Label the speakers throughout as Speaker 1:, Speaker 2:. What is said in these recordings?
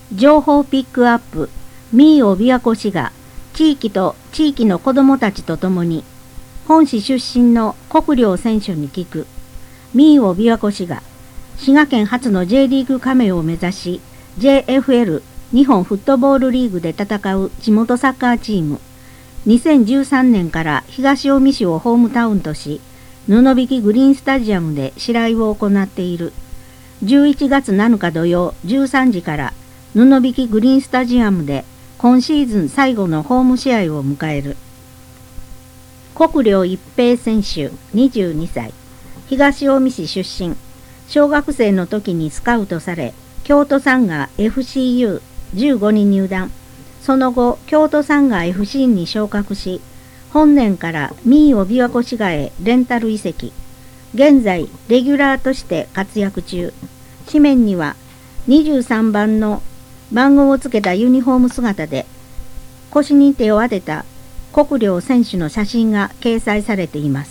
Speaker 1: 情報ピックアップ、ミーオ琵琶湖市が地域と地域の子どもたちとともに本市出身の国領選手に聞く。ミーオ琵琶湖市が滋賀県初の J リーグ加盟を目指し JFL 日本フットボールリーグで戦う地元サッカーチーム。2013年から東近江市をホームタウンとし、布引グリーンスタジアムで試合を行っている。11月7日土曜13時から布引グリーンスタジアムで今シーズン最後のホーム試合を迎える。国領一平選手22歳、東近江市出身。小学生の時にスカウトされ、京都サンガ FCU15 に入団。その後、京都サンガ FC に昇格し、本年からミーオ琵琶湖市賀へレンタル移籍。現在、レギュラーとして活躍中。紙面には23番の番号をつけたユニフォーム姿で、腰に手を当てた国領選手の写真が掲載されています。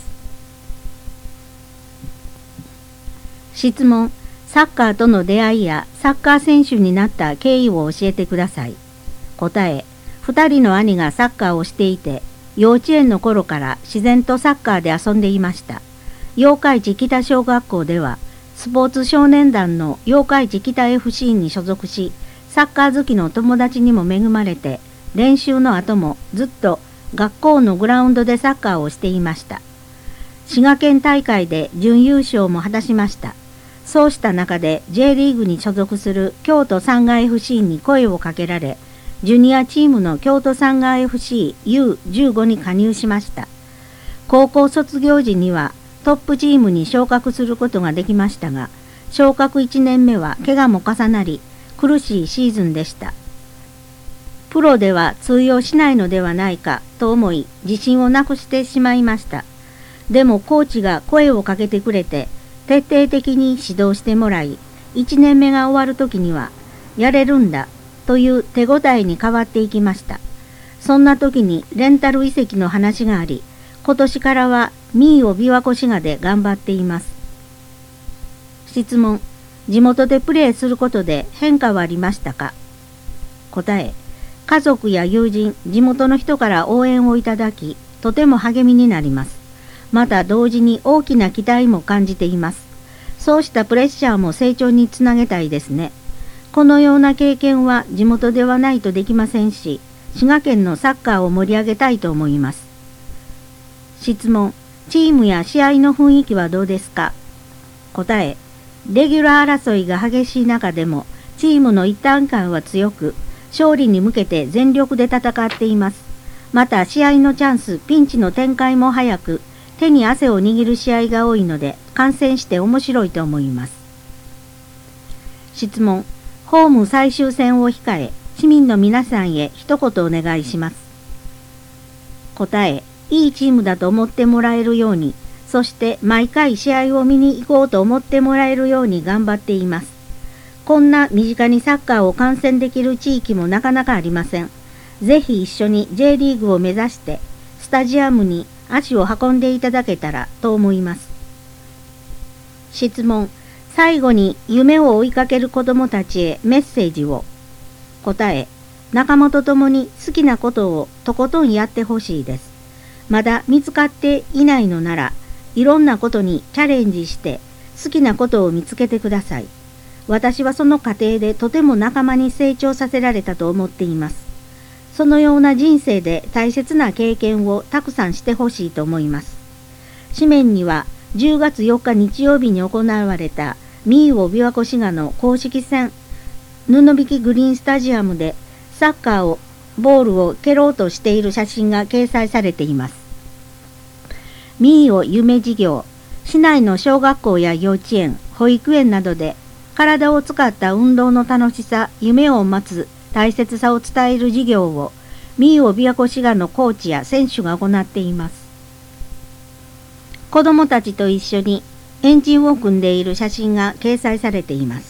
Speaker 1: 質問、サッカーとの出会いやサッカー選手になった経緯を教えてください。答え、2人の兄がサッカーをしていて、幼稚園の頃から自然とサッカーで遊んでいました。八日市北小学校では、スポーツ少年団の八日市北 FC に所属し、サッカー好きの友達にも恵まれて、練習の後もずっと学校のグラウンドでサッカーをしていました。滋賀県大会で準優勝も果たしました。そうした中で J リーグに所属する京都サンガ FC に声をかけられ、ジュニアチームの京都サンガ FC U15 に加入しました。高校卒業時にはトップチームに昇格することができましたが、昇格1年目は怪我も重なり、苦しいシーズンでした。プロでは通用しないのではないかと思い、自信をなくしてしまいました。でもコーチが声をかけてくれて、徹底的に指導してもらい、1年目が終わる時には、やれるんだという手応えに変わっていきました。そんな時にレンタル移籍の話があり、今年からはミーオ琵琶湖滋賀で頑張っています。質問、地元でプレーすることで変化はありましたか？答え、家族や友人、地元の人から応援をいただき、とても励みになります。また同時に大きな期待も感じています。そうしたプレッシャーも成長につなげたいですね。このような経験は地元ではないとできませんし、滋賀県のサッカーを盛り上げたいと思います。質問、チームや試合の雰囲気はどうですか？答え、レギュラー争いが激しい中でも、チームの一体感は強く、勝利に向けて全力で戦っています。また試合のチャンス、ピンチの展開も早く、手に汗を握る試合が多いので、観戦して面白いと思います。質問、ホーム最終戦を控え、市民の皆さんへ一言お願いします。答え、いいチームだと思ってもらえるように、そして毎回試合を見に行こうと思ってもらえるように頑張っています。こんな身近にサッカーを観戦できる地域もなかなかありません。ぜひ一緒に J リーグを目指して、スタジアムに足を運んでいただけたらと思います。質問、最後に夢を追いかける子どもたちへメッセージを。答え、仲間と共に好きなことをとことんやってほしいです。まだ見つかっていないのなら、いろんなことにチャレンジして好きなことを見つけてください。私はその過程でとても仲間に成長させられたと思っています。そのような人生で大切な経験をたくさんしてほしいと思います。紙面には10月4日日曜日に行われたミーオ琵琶湖滋賀の公式戦布引グリーンスタジアムでサッカーをボールを蹴ろうとしている写真が掲載されています。ミーオ夢事業、市内の小学校や幼稚園、保育園などで体を使った運動の楽しさ、夢を待つ大切さを伝える事業をミーオ琵琶湖滋賀のコーチや選手が行っています。子どもたちと一緒にエンジンを組んでいる写真が掲載されています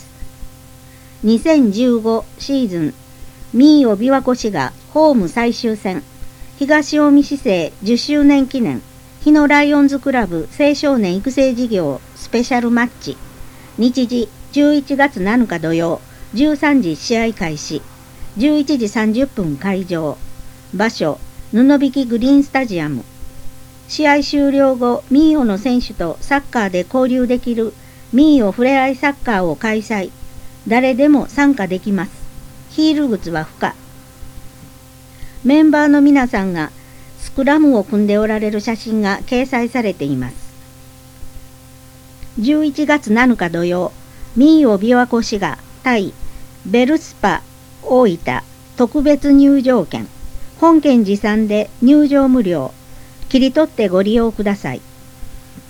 Speaker 1: 。2015シーズンミーオ琵琶湖滋賀ホーム最終戦東近江市政10周年記念日野ライオンズクラブ青少年育成事業スペシャルマッチ日時11月7日土曜 13時試合開始。11時30分会場。場所、布引グリーンスタジアム。試合終了後、民謡の選手とサッカーで交流できる民謡ふれあいサッカーを開催。誰でも参加できます。ヒール靴は不可。メンバーの皆さんがスクラムを組んでおられる写真が掲載されています。11月7日土曜、民謡琵琶湖市が対ベルスパ大分特別入場券。本県持参で入場無料。切り取ってご利用ください。